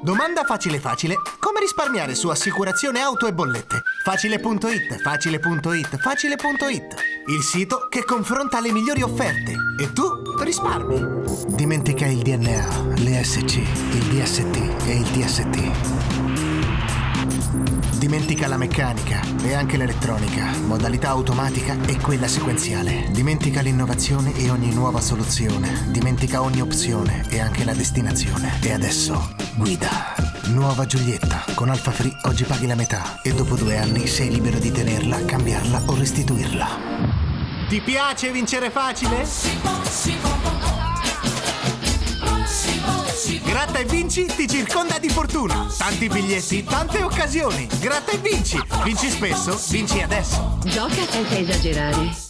Domanda facile facile. Come risparmiare su assicurazione auto e bollette? Facile.it, facile.it, facile.it. Il sito che confronta le migliori offerte. E tu risparmi. Dimentica il DNA, le SC, il DST e il DST. Dimentica la meccanica e anche l'elettronica, modalità automatica e quella sequenziale. Dimentica l'innovazione e ogni nuova soluzione. Dimentica ogni opzione e anche la destinazione. E adesso guida. Nuova Giulietta. Con Alfa Free oggi paghi la metà e dopo 2 anni sei libero di tenerla, cambiarla o restituirla. Ti piace vincere facile? Gratta e Vinci ti circonda di fortuna. Tanti biglietti, tante occasioni. Gratta e Vinci. Vinci spesso, vinci adesso. Gioca senza esagerare.